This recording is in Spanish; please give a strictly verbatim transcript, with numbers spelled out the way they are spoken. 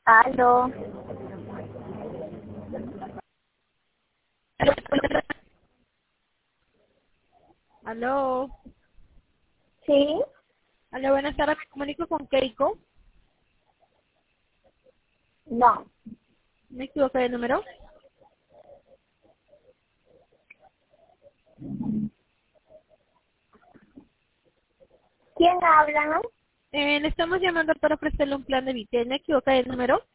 Aló. Aló. Sí, Aló, buenas tardes. Me comunico con Keiko. no. ¿Me equivoqué de número? ¿Quién habla? Eh, le estamos llamando para ofrecerle un plan de vida. ¿Me equivoqué de número?